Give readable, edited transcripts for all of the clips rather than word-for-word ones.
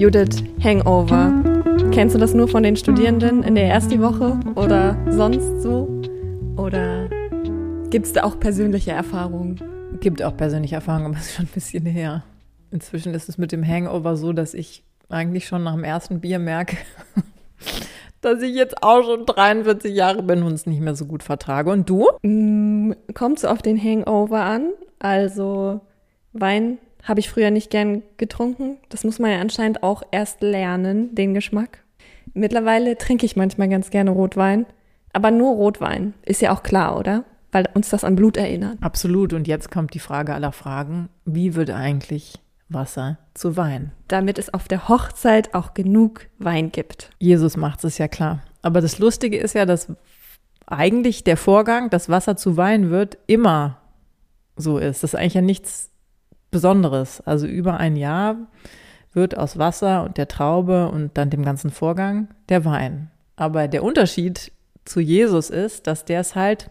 Judith, Hangover. Kennst du das nur von den Studierenden in der ersten Woche oder sonst so? Oder gibt es da auch persönliche Erfahrungen? Gibt auch persönliche Erfahrungen, aber es ist schon ein bisschen her. Inzwischen ist es mit dem Hangover so, dass ich eigentlich schon nach dem ersten Bier merke, dass ich jetzt auch schon 43 Jahre bin und es nicht mehr so gut vertrage. Und du? Kommt es auf den Hangover an? Also Wein habe ich früher nicht gern getrunken. Das muss man ja anscheinend auch erst lernen, den Geschmack. Mittlerweile trinke ich manchmal ganz gerne Rotwein. Aber nur Rotwein. Ist ja auch klar, oder? Weil uns das an Blut erinnert. Absolut. Und jetzt kommt die Frage aller Fragen. Wie wird eigentlich Wasser zu Wein? Damit es auf der Hochzeit auch genug Wein gibt. Jesus macht es ja klar. Aber das Lustige ist ja, dass eigentlich der Vorgang, dass Wasser zu Wein wird, immer so ist. Das ist eigentlich ja nichts Besonderes. Also über ein Jahr wird aus Wasser und der Traube und dann dem ganzen Vorgang der Wein. Aber der Unterschied zu Jesus ist, dass der es halt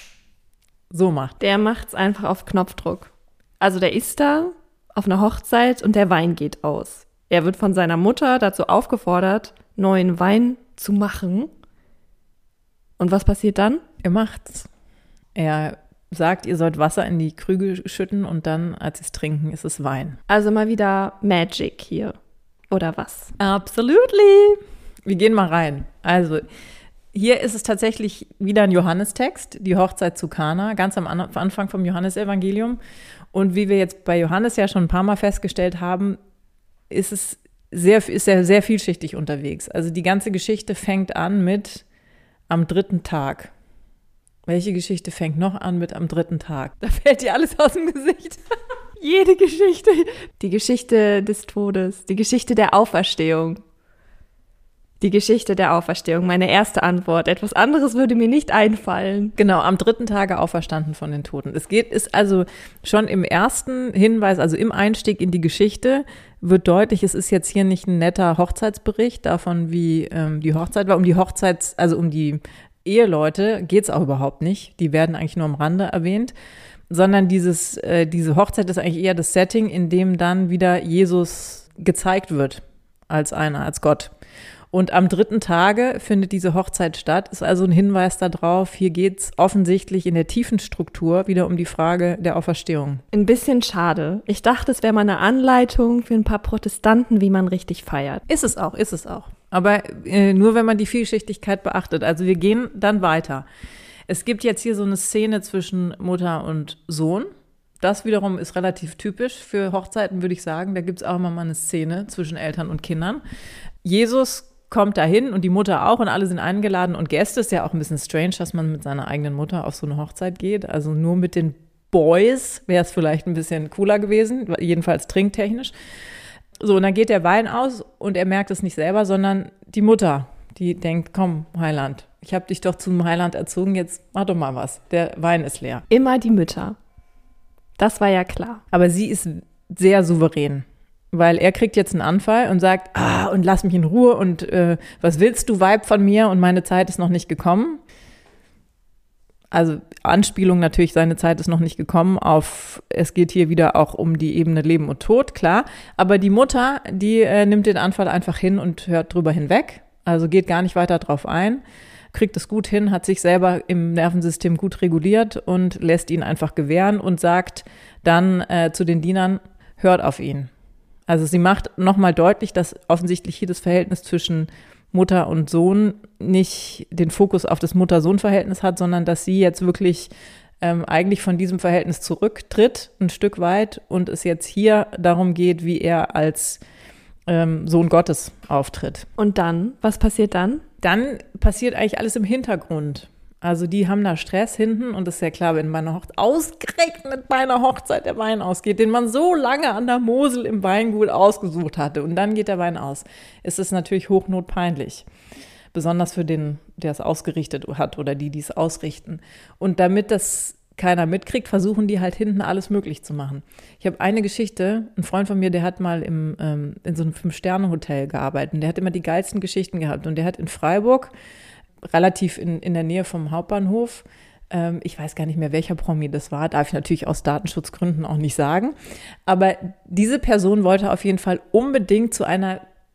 so macht. Der macht es einfach auf Knopfdruck. Also der ist da auf einer Hochzeit und der Wein geht aus. Er wird von seiner Mutter dazu aufgefordert, neuen Wein zu machen. Und was passiert dann? Er macht's. Er sagt, ihr sollt Wasser in die Krüge schütten und dann, als sie es trinken, ist es Wein. Also mal wieder Magic hier. Oder was? Absolutely. Wir gehen mal rein. Also hier ist es tatsächlich wieder ein Johannestext, die Hochzeit zu Kana, ganz am Anfang vom Johannesevangelium. Und wie wir jetzt bei Johannes ja schon ein paar Mal festgestellt haben, ist er sehr vielschichtig unterwegs. Also die ganze Geschichte fängt an mit am 3. Tag. Welche Geschichte fängt noch an mit am 3. Tag? Da fällt dir alles aus dem Gesicht. Jede Geschichte. Die Geschichte des Todes, die Geschichte der Auferstehung. Die Geschichte der Auferstehung, meine erste Antwort. Etwas anderes würde mir nicht einfallen. Genau, am 3. Tage auferstanden von den Toten. Ist also schon im ersten Hinweis, also im Einstieg in die Geschichte, wird deutlich, es ist jetzt hier nicht ein netter Hochzeitsbericht davon, wie die Hochzeit war. Um die Eheleute geht's auch überhaupt nicht. Die werden eigentlich nur am Rande erwähnt. Sondern diese Hochzeit ist eigentlich eher das Setting, in dem dann wieder Jesus gezeigt wird als Gott. Und am 3. Tage findet diese Hochzeit statt, ist also ein Hinweis darauf, hier geht es offensichtlich in der tiefen Struktur wieder um die Frage der Auferstehung. Ein bisschen schade. Ich dachte, es wäre mal eine Anleitung für ein paar Protestanten, wie man richtig feiert. Ist es auch. Aber nur, wenn man die Vielschichtigkeit beachtet. Also wir gehen dann weiter. Es gibt jetzt hier so eine Szene zwischen Mutter und Sohn. Das wiederum ist relativ typisch für Hochzeiten, würde ich sagen. Da gibt es auch immer mal eine Szene zwischen Eltern und Kindern. Jesus kommt dahin und die Mutter auch und alle sind eingeladen und Gäste. Ist ja auch ein bisschen strange, dass man mit seiner eigenen Mutter auf so eine Hochzeit geht. Also nur mit den Boys wäre es vielleicht ein bisschen cooler gewesen, jedenfalls trinktechnisch. So, und dann geht der Wein aus und er merkt es nicht selber, sondern die Mutter, die denkt, komm, Heiland, ich habe dich doch zum Heiland erzogen, jetzt mach doch mal was. Der Wein ist leer. Immer die Mütter. Das war ja klar. Aber sie ist sehr souverän. Weil er kriegt jetzt einen Anfall und sagt, und lass mich in Ruhe und was willst du, Weib, von mir und meine Zeit ist noch nicht gekommen. Also Anspielung natürlich, seine Zeit ist noch nicht gekommen es geht hier wieder auch um die Ebene Leben und Tod, klar. Aber die Mutter, die nimmt den Anfall einfach hin und hört drüber hinweg, also geht gar nicht weiter drauf ein, kriegt es gut hin, hat sich selber im Nervensystem gut reguliert und lässt ihn einfach gewähren und sagt dann zu den Dienern, hört auf ihn. Also sie macht nochmal deutlich, dass offensichtlich hier das Verhältnis zwischen Mutter und Sohn nicht den Fokus auf das Mutter-Sohn-Verhältnis hat, sondern dass sie jetzt wirklich eigentlich von diesem Verhältnis zurücktritt, ein Stück weit, und es jetzt hier darum geht, wie er als Sohn Gottes auftritt. Und dann? Was passiert dann? Dann passiert eigentlich alles im Hintergrund. Also die haben da Stress hinten und das ist ja klar, wenn ausgerechnet bei einer Hochzeit der Wein ausgeht, den man so lange an der Mosel im Weingut ausgesucht hatte und dann geht der Wein aus, ist es natürlich hochnotpeinlich. Besonders für den, der es ausgerichtet hat oder die es ausrichten. Und damit das keiner mitkriegt, versuchen die halt hinten alles möglich zu machen. Ich habe eine Geschichte, ein Freund von mir, der hat mal in so einem 5-Sterne-Hotel gearbeitet und der hat immer die geilsten Geschichten gehabt und der hat in Freiburg relativ in der Nähe vom Hauptbahnhof. Ich weiß gar nicht mehr, welcher Promi das war, darf ich natürlich aus Datenschutzgründen auch nicht sagen. Aber diese Person wollte auf jeden Fall unbedingt zu einer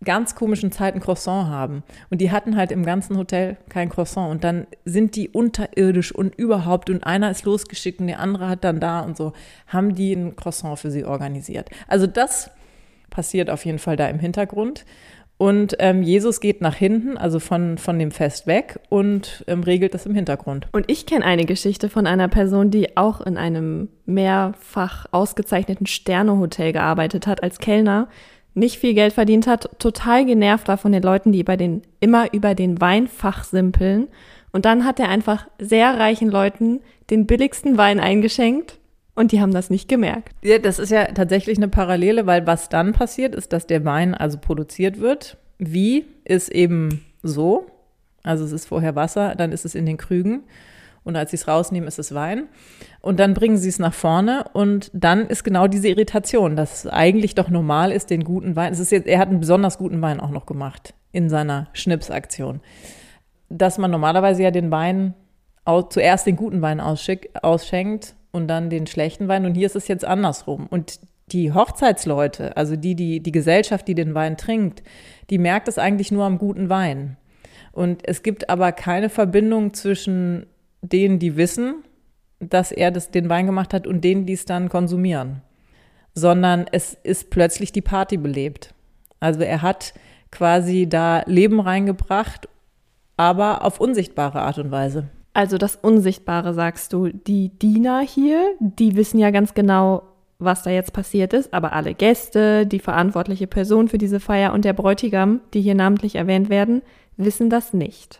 ganz komischen Zeit ein Croissant haben. Und die hatten halt im ganzen Hotel kein Croissant. Und dann sind die unterirdisch und überhaupt, und einer ist losgeschickt und der andere hat dann da und so, haben die ein Croissant für sie organisiert. Also das passiert auf jeden Fall da im Hintergrund. Und Jesus geht nach hinten, also von dem Fest weg und regelt das im Hintergrund. Und ich kenne eine Geschichte von einer Person, die auch in einem mehrfach ausgezeichneten Sternehotel gearbeitet hat als Kellner, nicht viel Geld verdient hat, total genervt war von den Leuten, die immer über den Wein fachsimpeln. Und dann hat er einfach sehr reichen Leuten den billigsten Wein eingeschenkt. Und die haben das nicht gemerkt. Ja, das ist ja tatsächlich eine Parallele, weil was dann passiert, ist, dass der Wein also produziert wird. Wie ist eben so, also es ist vorher Wasser, dann ist es in den Krügen und als sie es rausnehmen, ist es Wein. Und dann bringen sie es nach vorne und dann ist genau diese Irritation, dass es eigentlich doch normal ist, den guten Wein, er hat einen besonders guten Wein auch noch gemacht in seiner Schnipsaktion, dass man normalerweise ja den Wein, zuerst den guten Wein ausschenkt, und dann den schlechten Wein. Und hier ist es jetzt andersrum. Und die Hochzeitsleute, also die Gesellschaft, die den Wein trinkt, die merkt es eigentlich nur am guten Wein. Und es gibt aber keine Verbindung zwischen denen, die wissen, dass er den Wein gemacht hat, und denen, die es dann konsumieren. Sondern es ist plötzlich die Party belebt. Also er hat quasi da Leben reingebracht, aber auf unsichtbare Art und Weise. Also das Unsichtbare, sagst du. Die Diener hier, die wissen ja ganz genau, was da jetzt passiert ist, aber alle Gäste, die verantwortliche Person für diese Feier und der Bräutigam, die hier namentlich erwähnt werden, wissen das nicht.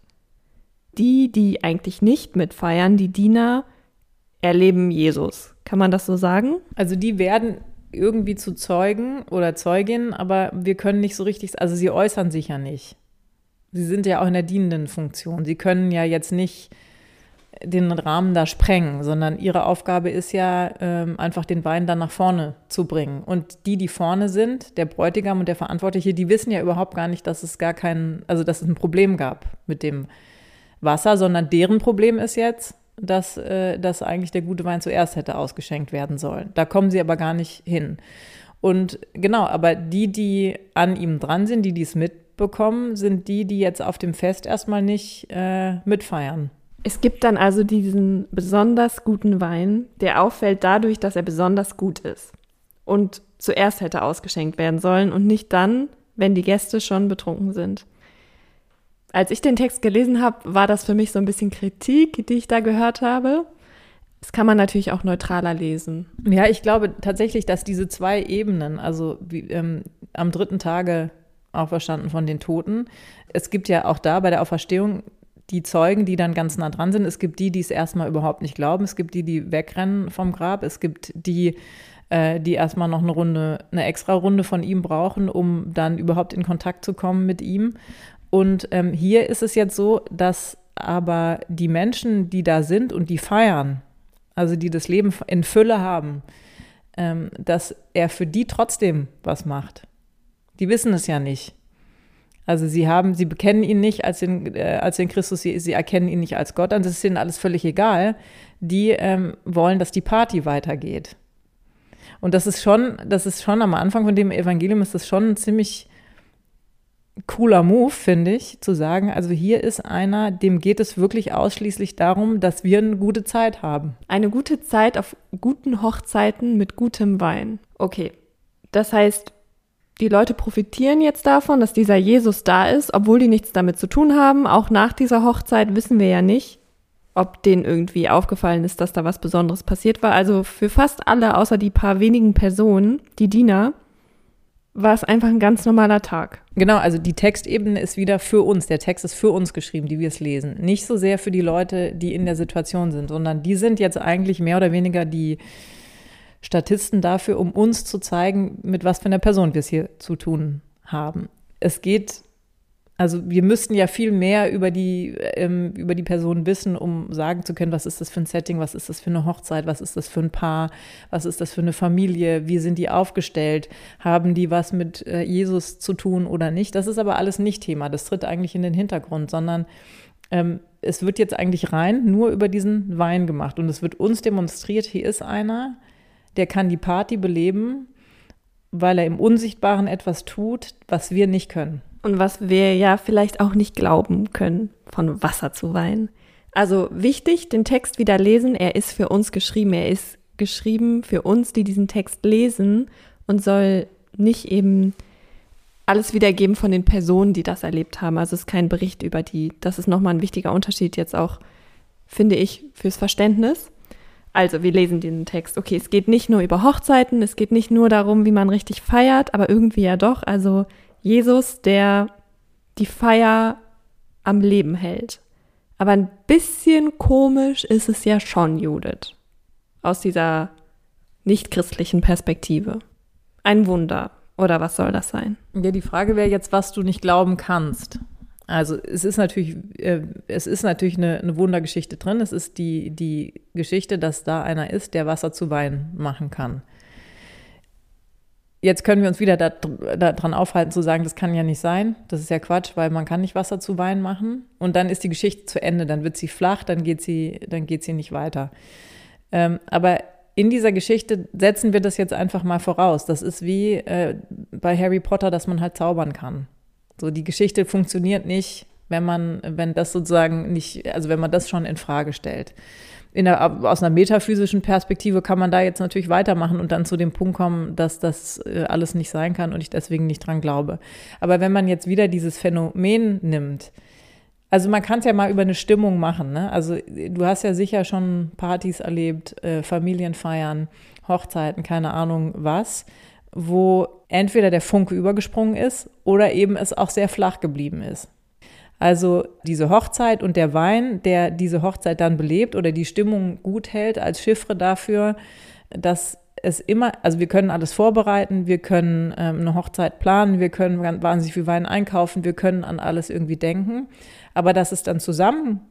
Die eigentlich nicht mitfeiern, die Diener, erleben Jesus. Kann man das so sagen? Also die werden irgendwie zu Zeugen oder Zeuginnen, aber wir können nicht so richtig, also sie äußern sich ja nicht. Sie sind ja auch in der dienenden Funktion. Sie können ja jetzt nicht den Rahmen da sprengen, sondern ihre Aufgabe ist ja, einfach den Wein dann nach vorne zu bringen. Und die vorne sind, der Bräutigam und der Verantwortliche, die wissen ja überhaupt gar nicht, dass es dass es ein Problem gab mit dem Wasser, sondern deren Problem ist jetzt, dass eigentlich der gute Wein zuerst hätte ausgeschenkt werden sollen. Da kommen sie aber gar nicht hin. Und genau, aber die an ihm dran sind, die es mitbekommen, sind die jetzt auf dem Fest erstmal nicht mitfeiern. Es gibt dann also diesen besonders guten Wein, der auffällt dadurch, dass er besonders gut ist und zuerst hätte ausgeschenkt werden sollen und nicht dann, wenn die Gäste schon betrunken sind. Als ich den Text gelesen habe, war das für mich so ein bisschen Kritik, die ich da gehört habe. Das kann man natürlich auch neutraler lesen. Ja, ich glaube tatsächlich, dass diese zwei Ebenen, also am 3. Tage auferstanden von den Toten, es gibt ja auch da bei der Auferstehung die Zeugen, die dann ganz nah dran sind. Es gibt die es erstmal überhaupt nicht glauben. Es gibt die wegrennen vom Grab. Es gibt die erstmal noch eine extra Runde von ihm brauchen, um dann überhaupt in Kontakt zu kommen mit ihm. Und hier ist es jetzt so, dass aber die Menschen, die da sind und die feiern, also die das Leben in Fülle haben, dass er für die trotzdem was macht. Die wissen es ja nicht. Also sie bekennen ihn nicht als den Christus, sie erkennen ihn nicht als Gott an, das ist ihnen alles völlig egal. Die wollen, dass die Party weitergeht. Und das ist schon am Anfang von dem Evangelium ist das schon ein ziemlich cooler Move, finde ich, zu sagen, also hier ist einer, dem geht es wirklich ausschließlich darum, dass wir eine gute Zeit haben. Eine gute Zeit auf guten Hochzeiten mit gutem Wein. Okay, das heißt, die Leute profitieren jetzt davon, dass dieser Jesus da ist, obwohl die nichts damit zu tun haben. Auch nach dieser Hochzeit wissen wir ja nicht, ob denen irgendwie aufgefallen ist, dass da was Besonderes passiert war. Also für fast alle, außer die paar wenigen Personen, die Diener, war es einfach ein ganz normaler Tag. Genau, also die Textebene ist wieder für uns. Der Text ist für uns geschrieben, die wir es lesen. Nicht so sehr für die Leute, die in der Situation sind, sondern die sind jetzt eigentlich mehr oder weniger die Statisten dafür, um uns zu zeigen, mit was für einer Person wir es hier zu tun haben. Wir müssten ja viel mehr über die Person wissen, um sagen zu können, was ist das für ein Setting, was ist das für eine Hochzeit, was ist das für ein Paar, was ist das für eine Familie, wie sind die aufgestellt, haben die was mit Jesus zu tun oder nicht. Das ist aber alles nicht Thema, das tritt eigentlich in den Hintergrund, sondern es wird jetzt eigentlich rein nur über diesen Wein gemacht und es wird uns demonstriert, hier ist einer, der kann die Party beleben weil er im Unsichtbaren etwas tut, was wir nicht können. Und was wir ja vielleicht auch nicht glauben können, von Wasser zu Wein. Also wichtig, den Text wieder lesen, er ist für uns geschrieben. Er ist geschrieben für uns, die diesen Text lesen und soll nicht eben alles wiedergeben von den Personen, die das erlebt haben. Also es ist kein Bericht über die. Das ist nochmal ein wichtiger Unterschied jetzt auch, finde ich, fürs Verständnis. Also wir lesen diesen Text. Okay, es geht nicht nur über Hochzeiten, es geht nicht nur darum, wie man richtig feiert, aber irgendwie ja doch. Also Jesus, der die Feier am Leben hält. Aber ein bisschen komisch ist es ja schon, Judith. Aus dieser nicht-christlichen Perspektive. Ein Wunder. Oder was soll das sein? Ja, die Frage wäre jetzt, was du nicht glauben kannst. Also es ist natürlich eine Wundergeschichte drin. Es ist die Geschichte, dass da einer ist, der Wasser zu Wein machen kann. Jetzt können wir uns wieder daran aufhalten zu sagen, das kann ja nicht sein. Das ist ja Quatsch, weil man kann nicht Wasser zu Wein machen. Und dann ist die Geschichte zu Ende. Dann wird sie flach, dann geht sie nicht weiter. Aber in dieser Geschichte setzen wir das jetzt einfach mal voraus. Das ist wie bei Harry Potter, dass man halt zaubern kann. So, die Geschichte funktioniert nicht, wenn man das schon in Frage stellt. Aus einer metaphysischen Perspektive kann man da jetzt natürlich weitermachen und dann zu dem Punkt kommen, dass das alles nicht sein kann und ich deswegen nicht dran glaube. Aber wenn man jetzt wieder dieses Phänomen nimmt, also man kann es ja mal über eine Stimmung machen, ne? Also du hast ja sicher schon Partys erlebt, Familienfeiern, Hochzeiten, keine Ahnung was, wo entweder der Funke übergesprungen ist oder eben es auch sehr flach geblieben ist. Also diese Hochzeit und der Wein, der diese Hochzeit dann belebt oder die Stimmung gut hält als Chiffre dafür, dass es immer, also wir können alles vorbereiten, wir können eine Hochzeit planen, wir können wahnsinnig viel Wein einkaufen, wir können an alles irgendwie denken, aber dass es dann zusammenkommt,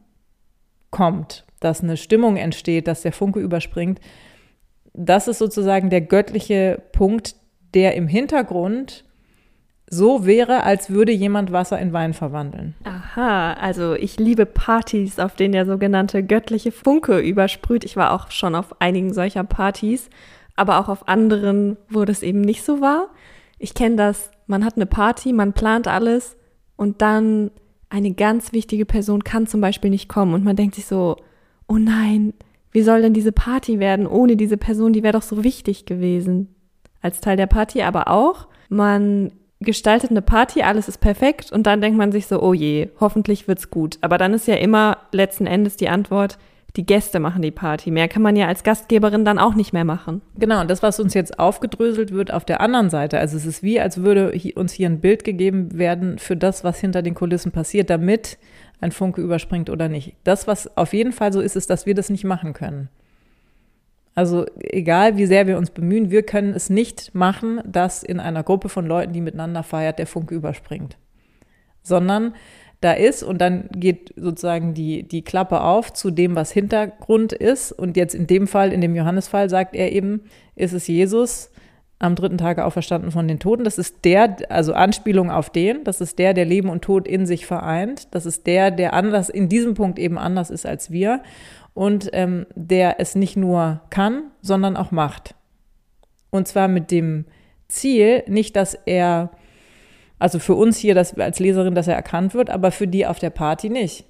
dass eine Stimmung entsteht, dass der Funke überspringt, das ist sozusagen der göttliche Punkt, der im Hintergrund so wäre, als würde jemand Wasser in Wein verwandeln. Aha, also ich liebe Partys, auf denen der sogenannte göttliche Funke übersprüht. Ich war auch schon auf einigen solcher Partys, aber auch auf anderen, wo das eben nicht so war. Ich kenne das, man hat eine Party, man plant alles und dann eine ganz wichtige Person kann zum Beispiel nicht kommen und man denkt sich so, oh nein, wie soll denn diese Party werden ohne diese Person, die wäre doch so wichtig gewesen als Teil der Party, aber auch, man gestaltet eine Party, alles ist perfekt und dann denkt man sich so, oh je, hoffentlich wird's gut. Aber dann ist ja immer letzten Endes die Antwort, die Gäste machen die Party. Mehr kann man ja als Gastgeberin dann auch nicht mehr machen. Genau, und das, was uns jetzt aufgedröselt wird auf der anderen Seite, also es ist wie, als würde uns hier ein Bild gegeben werden für das, was hinter den Kulissen passiert, damit ein Funke überspringt oder nicht. Das, was auf jeden Fall so ist, ist, dass wir das nicht machen können. Also egal, wie sehr wir uns bemühen, wir können es nicht machen, dass in einer Gruppe von Leuten, die miteinander feiert, der Funke überspringt. Sondern da ist und dann geht sozusagen die Klappe auf zu dem, was Hintergrund ist. Und jetzt in dem Fall, in dem Johannesfall, sagt er eben, ist es Jesus am 3. Tage auferstanden von den Toten. Das ist der, also Anspielung auf den, das ist der Leben und Tod in sich vereint. Das ist der anders, in diesem Punkt eben anders ist als wir. Und der es nicht nur kann, sondern auch macht. Und zwar mit dem Ziel, nicht, dass er, also für uns hier als Leserin, dass er erkannt wird, aber für die auf der Party nicht.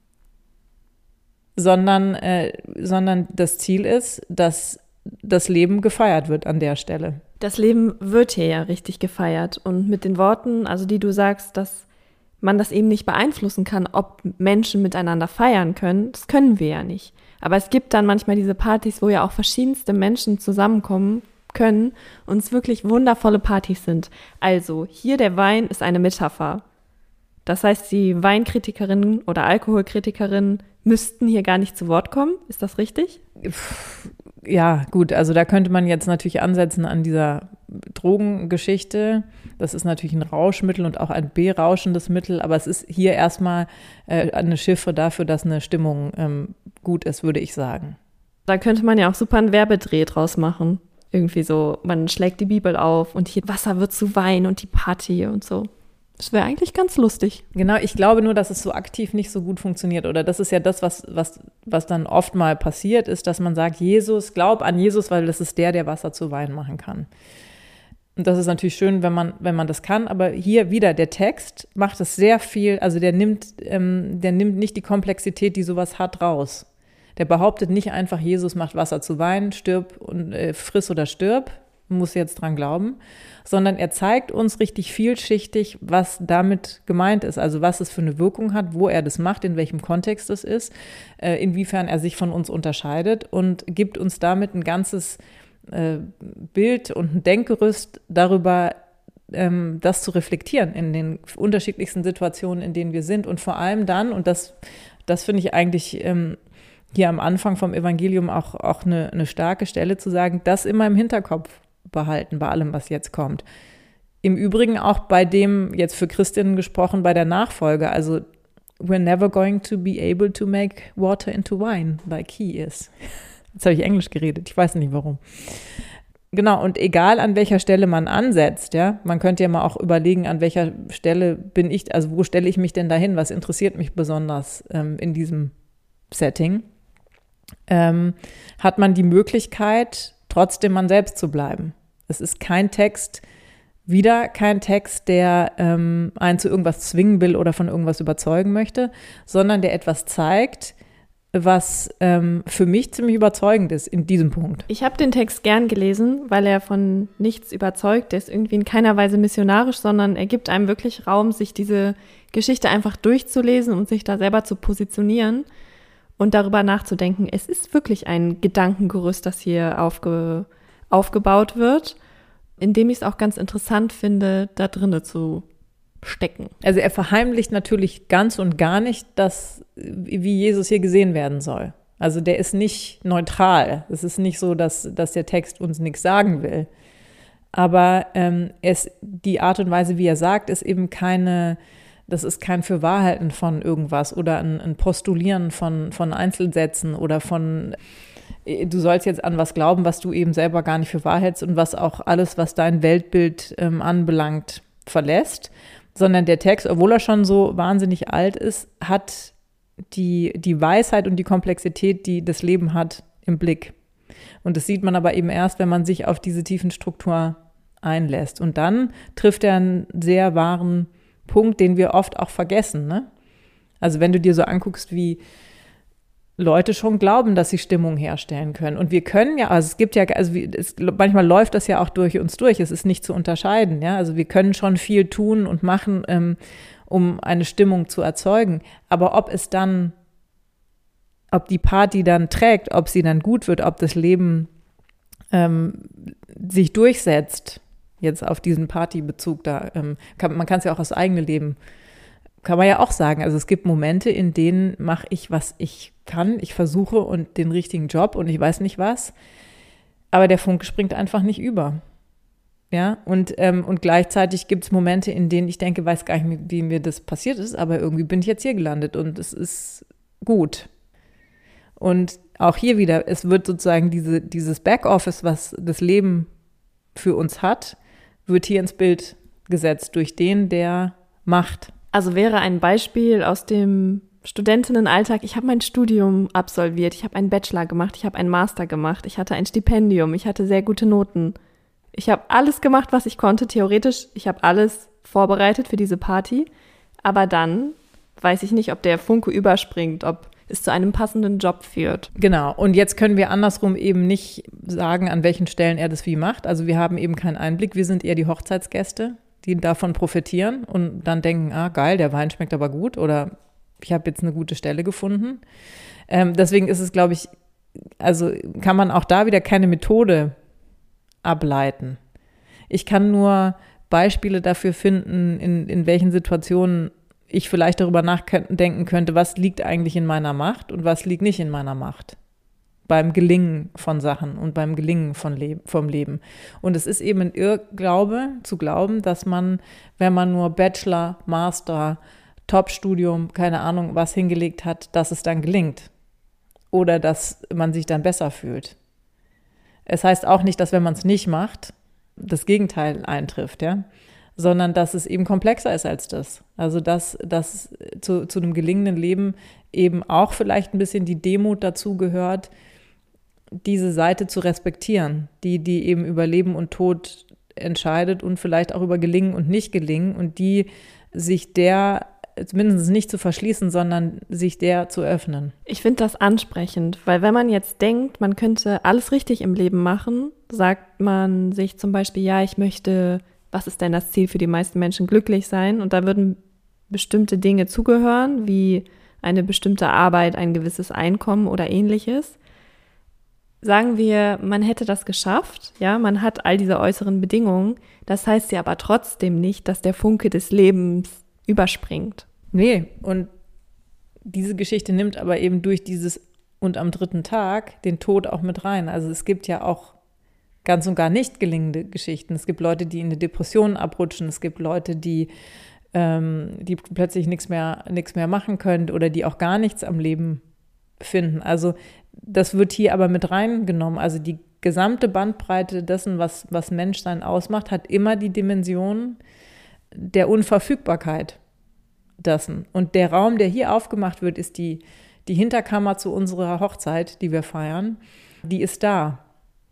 Sondern das Ziel ist, dass das Leben gefeiert wird an der Stelle. Das Leben wird hier ja richtig gefeiert. Und mit den Worten, also die du sagst, dass man das eben nicht beeinflussen kann, ob Menschen miteinander feiern können, das können wir ja nicht. Aber es gibt dann manchmal diese Partys, wo ja auch verschiedenste Menschen zusammenkommen können und es wirklich wundervolle Partys sind. Also hier der Wein ist eine Metapher. Das heißt, die Weinkritikerinnen oder Alkoholkritikerinnen müssten hier gar nicht zu Wort kommen. Ist das richtig? Ja, gut, also da könnte man jetzt natürlich ansetzen an dieser Drogengeschichte. Das ist natürlich ein Rauschmittel und auch ein berauschendes Mittel, aber es ist hier erstmal eine Chiffre dafür, dass eine Stimmung gut ist, würde ich sagen. Da könnte man ja auch super einen Werbedreh draus machen. Irgendwie so, man schlägt die Bibel auf und hier Wasser wird zu Wein und die Party und so. Das wäre eigentlich ganz lustig. Genau, ich glaube nur, dass es so aktiv nicht so gut funktioniert. Oder das ist ja das, was dann oft mal passiert ist, dass man sagt, glaub an Jesus, weil das ist der Wasser zu Wein machen kann. Und das ist natürlich schön, wenn man das kann. Aber hier wieder, der Text macht es sehr viel, also der nimmt nicht die Komplexität, die sowas hat, raus. Der behauptet nicht einfach, Jesus macht Wasser zu Wein, stirb und friss oder stirb, muss jetzt dran glauben, sondern er zeigt uns richtig vielschichtig, was damit gemeint ist. Also was es für eine Wirkung hat, wo er das macht, in welchem Kontext es ist, inwiefern er sich von uns unterscheidet und gibt uns damit ein ganzes Bild und ein Denkgerüst darüber, das zu reflektieren in den unterschiedlichsten Situationen, in denen wir sind. Und vor allem dann, und das finde ich eigentlich hier am Anfang vom Evangelium auch eine starke Stelle zu sagen, das immer im Hinterkopf behalten, bei allem, was jetzt kommt. Im Übrigen auch bei dem, jetzt für Christinnen gesprochen, bei der Nachfolge. Also, we're never going to be able to make water into wine, like he is. Jetzt habe ich Englisch geredet, ich weiß nicht warum. Genau, und egal an welcher Stelle man ansetzt, ja, man könnte ja mal auch überlegen, an welcher Stelle bin ich, also wo stelle ich mich denn dahin, was interessiert mich besonders in diesem Setting, hat man die Möglichkeit, trotzdem man selbst zu bleiben. Es ist kein Text, der einen zu irgendwas zwingen will oder von irgendwas überzeugen möchte, sondern der etwas zeigt, was für mich ziemlich überzeugend ist in diesem Punkt. Ich habe den Text gern gelesen, weil er von nichts überzeugt. Der ist irgendwie in keiner Weise missionarisch, sondern er gibt einem wirklich Raum, sich diese Geschichte einfach durchzulesen und sich da selber zu positionieren und darüber nachzudenken. Es ist wirklich ein Gedankengerüst, das hier aufgebaut wird, in dem ich es auch ganz interessant finde, da drinne zu stecken. Also er verheimlicht natürlich ganz und gar nicht, wie Jesus hier gesehen werden soll. Also der ist nicht neutral. Es ist nicht so, dass der Text uns nichts sagen will. Aber die Art und Weise, wie er sagt, ist eben das ist kein Fürwahrhalten von irgendwas oder ein Postulieren von Einzelsätzen oder du sollst jetzt an was glauben, was du eben selber gar nicht für wahr hältst und was auch alles, was dein Weltbild anbelangt, verlässt. Sondern der Text, obwohl er schon so wahnsinnig alt ist, hat die Weisheit und die Komplexität, die das Leben hat, im Blick. Und das sieht man aber eben erst, wenn man sich auf diese tiefen Struktur einlässt. Und dann trifft er einen sehr wahren Punkt, den wir oft auch vergessen, ne? Also wenn du dir so anguckst, wie Leute schon glauben, dass sie Stimmung herstellen können. Und wir können ja, also es gibt ja, manchmal läuft das ja auch durch uns durch. Es ist nicht zu unterscheiden, ja. Also wir können schon viel tun und machen, um eine Stimmung zu erzeugen. Aber ob die Party dann trägt, ob sie dann gut wird, ob das Leben sich durchsetzt, jetzt auf diesen Partybezug da, man kann es ja auch aus eigenem Leben, kann man ja auch sagen. Also es gibt Momente, in denen mache ich, was ich kann, ich versuche und den richtigen Job und ich weiß nicht was, aber der Funke springt einfach nicht über. Ja, und gleichzeitig gibt es Momente, in denen ich denke, weiß gar nicht, wie mir das passiert ist, aber irgendwie bin ich jetzt hier gelandet und es ist gut. Und auch hier wieder, es wird sozusagen dieses Backoffice, was das Leben für uns hat, wird hier ins Bild gesetzt durch den, der macht. Also wäre ein Beispiel aus dem Studentinnenalltag, ich habe mein Studium absolviert, ich habe einen Bachelor gemacht, ich habe einen Master gemacht, ich hatte ein Stipendium, ich hatte sehr gute Noten. Ich habe alles gemacht, was ich konnte, theoretisch, ich habe alles vorbereitet für diese Party, aber dann weiß ich nicht, ob der Funke überspringt, ob es zu einem passenden Job führt. Genau, und jetzt können wir andersrum eben nicht sagen, an welchen Stellen er das wie macht. Also wir haben eben keinen Einblick, wir sind eher die Hochzeitsgäste, die davon profitieren und dann denken, geil, der Wein schmeckt aber gut oder ich habe jetzt eine gute Stelle gefunden. Deswegen ist es, glaube ich, also kann man auch da wieder keine Methode ableiten. Ich kann nur Beispiele dafür finden, in welchen Situationen ich vielleicht darüber nachdenken könnte, was liegt eigentlich in meiner Macht und was liegt nicht in meiner Macht. Beim Gelingen von Sachen und beim Gelingen vom Leben. Und es ist eben ein Irrglaube zu glauben, dass man, wenn man nur Bachelor, Master, Top-Studium, keine Ahnung, was hingelegt hat, dass es dann gelingt. Oder dass man sich dann besser fühlt. Es heißt auch nicht, dass wenn man es nicht macht, das Gegenteil eintrifft, ja, sondern dass es eben komplexer ist als das. Also dass zu einem gelingenden Leben eben auch vielleicht ein bisschen die Demut dazu gehört, diese Seite zu respektieren, die eben über Leben und Tod entscheidet und vielleicht auch über Gelingen und Nicht-Gelingen und die sich der zumindest nicht zu verschließen, sondern sich der zu öffnen. Ich finde das ansprechend, weil wenn man jetzt denkt, man könnte alles richtig im Leben machen, sagt man sich zum Beispiel, ja, ich möchte, was ist denn das Ziel für die meisten Menschen, glücklich sein? Und da würden bestimmte Dinge zugehören, wie eine bestimmte Arbeit, ein gewisses Einkommen oder ähnliches. Sagen wir, man hätte das geschafft, ja, man hat all diese äußeren Bedingungen, das heißt ja aber trotzdem nicht, dass der Funke des Lebens überspringt. Nee, und diese Geschichte nimmt aber eben durch dieses und am 3. Tag den Tod auch mit rein. Also es gibt ja auch ganz und gar nicht gelingende Geschichten. Es gibt Leute, die in eine Depression abrutschen. Es gibt Leute, die plötzlich nichts mehr machen können oder die auch gar nichts am Leben finden. Also das wird hier aber mit reingenommen. Also die gesamte Bandbreite dessen, was Menschsein ausmacht, hat immer die Dimension der Unverfügbarkeit dessen. Und der Raum, der hier aufgemacht wird, ist die Hinterkammer zu unserer Hochzeit, die wir feiern, die ist da.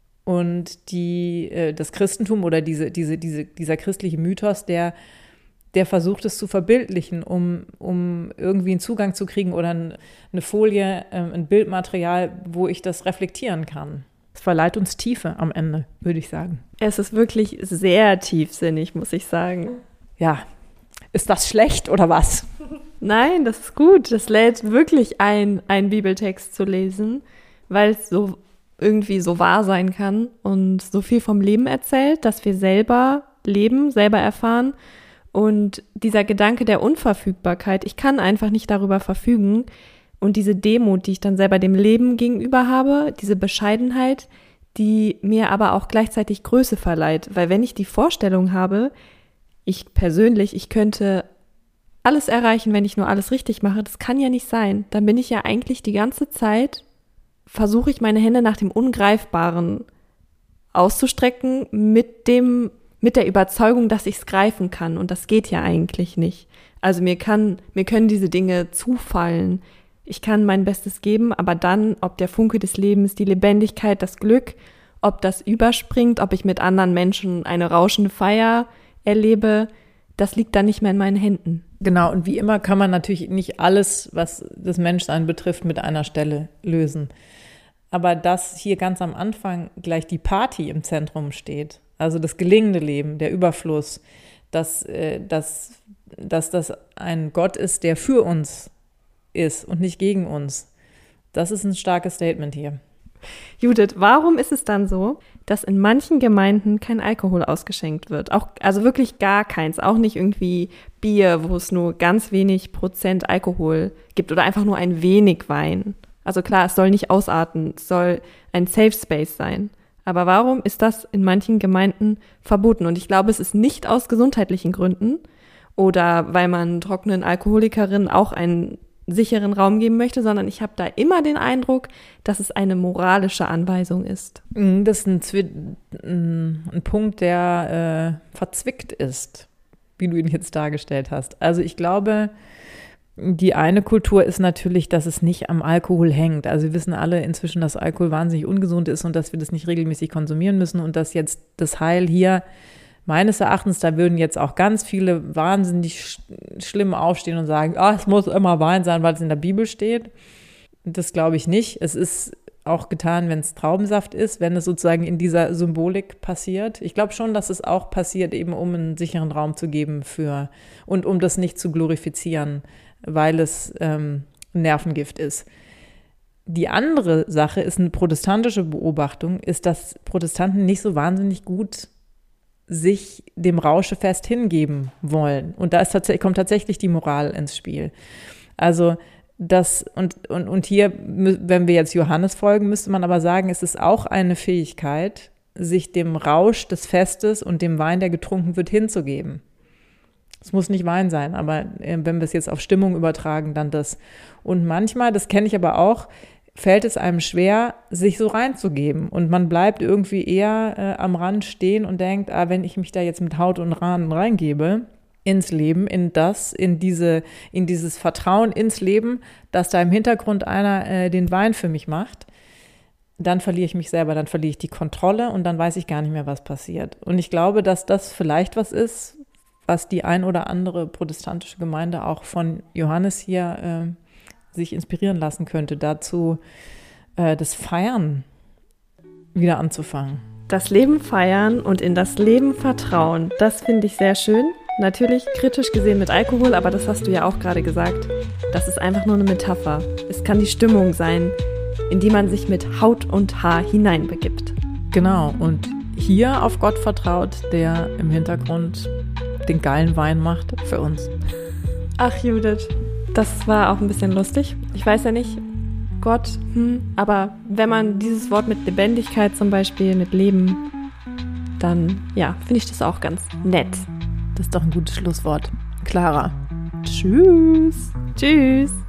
Und das Christentum oder dieser christliche Mythos, der versucht es zu verbildlichen, um irgendwie einen Zugang zu kriegen oder eine Folie, ein Bildmaterial, wo ich das reflektieren kann. Es verleiht uns Tiefe am Ende, würde ich sagen. Es ist wirklich sehr tiefsinnig, muss ich sagen. Ja, ist das schlecht oder was? Nein, das ist gut. Das lädt wirklich ein, einen Bibeltext zu lesen, weil es so irgendwie so wahr sein kann und so viel vom Leben erzählt, dass wir selber leben, selber erfahren. Und dieser Gedanke der Unverfügbarkeit, ich kann einfach nicht darüber verfügen. Und diese Demut, die ich dann selber dem Leben gegenüber habe, diese Bescheidenheit, die mir aber auch gleichzeitig Größe verleiht. Weil wenn ich die Vorstellung habe, ich könnte alles erreichen, wenn ich nur alles richtig mache, das kann ja nicht sein. Dann bin ich ja eigentlich die ganze Zeit, versuche ich meine Hände nach dem Ungreifbaren auszustrecken mit der Überzeugung, dass ich es greifen kann. Und das geht ja eigentlich nicht. Also mir können diese Dinge zufallen. Ich kann mein Bestes geben, aber dann, ob der Funke des Lebens, die Lebendigkeit, das Glück, ob das überspringt, ob ich mit anderen Menschen eine rauschende Feier erlebe, das liegt dann nicht mehr in meinen Händen. Genau, und wie immer kann man natürlich nicht alles, was das Menschsein betrifft, mit einer Stelle lösen. Aber dass hier ganz am Anfang gleich die Party im Zentrum steht, also das gelingende Leben, der Überfluss, dass das ein Gott ist, der für uns ist und nicht gegen uns, das ist ein starkes Statement hier. Judith, warum ist es dann so, dass in manchen Gemeinden kein Alkohol ausgeschenkt wird? Also wirklich gar keins, auch nicht irgendwie Bier, wo es nur ganz wenig Prozent Alkohol gibt oder einfach nur ein wenig Wein. Also klar, es soll nicht ausarten, es soll ein Safe Space sein. Aber warum ist das in manchen Gemeinden verboten? Und ich glaube, es ist nicht aus gesundheitlichen Gründen oder weil man trockenen Alkoholikerinnen auch einen sicheren Raum geben möchte, sondern ich habe da immer den Eindruck, dass es eine moralische Anweisung ist. Das ist ein Punkt, der verzwickt ist, wie du ihn jetzt dargestellt hast. Also ich glaube, die eine Kultur ist natürlich, dass es nicht am Alkohol hängt. Also wir wissen alle inzwischen, dass Alkohol wahnsinnig ungesund ist und dass wir das nicht regelmäßig konsumieren müssen und dass jetzt das Heil hier, meines Erachtens, da würden jetzt auch ganz viele wahnsinnig schlimm aufstehen und sagen, es muss immer Wein sein, weil es in der Bibel steht. Das glaube ich nicht. Es ist auch getan, wenn es Traubensaft ist, wenn es sozusagen in dieser Symbolik passiert. Ich glaube schon, dass es auch passiert, eben um einen sicheren Raum zu geben und um das nicht zu glorifizieren, weil es Nervengift ist. Die andere Sache ist eine protestantische Beobachtung, ist, dass Protestanten nicht so wahnsinnig gut sich dem Rauschefest hingeben wollen. Und da kommt tatsächlich die Moral ins Spiel. Also das, und hier, wenn wir jetzt Johannes folgen, müsste man aber sagen, es ist auch eine Fähigkeit, sich dem Rausch des Festes und dem Wein, der getrunken wird, hinzugeben. Es muss nicht Wein sein, aber wenn wir es jetzt auf Stimmung übertragen, dann das. Und manchmal, das kenne ich aber auch, fällt es einem schwer, sich so reinzugeben. Und man bleibt irgendwie eher am Rand stehen und denkt, wenn ich mich da jetzt mit Haut und Haaren reingebe ins Leben, in dieses Vertrauen ins Leben, dass da im Hintergrund einer den Wein für mich macht, dann verliere ich mich selber, dann verliere ich die Kontrolle und dann weiß ich gar nicht mehr, was passiert. Und ich glaube, dass das vielleicht was ist, was die ein oder andere protestantische Gemeinde auch von Johannes hier sich inspirieren lassen könnte, dazu das Feiern wieder anzufangen. Das Leben feiern und in das Leben vertrauen, das finde ich sehr schön. Natürlich kritisch gesehen mit Alkohol, aber das hast du ja auch gerade gesagt. Das ist einfach nur eine Metapher. Es kann die Stimmung sein, in die man sich mit Haut und Haar hineinbegibt. Genau, und hier auf Gott vertraut, der im Hintergrund den geilen Wein macht für uns. Ach Judith, das war auch ein bisschen lustig. Ich weiß ja nicht, Gott, aber wenn man dieses Wort mit Lebendigkeit zum Beispiel, mit Leben, dann ja, finde ich das auch ganz nett. Das ist doch ein gutes Schlusswort. Clara. Tschüss. Tschüss.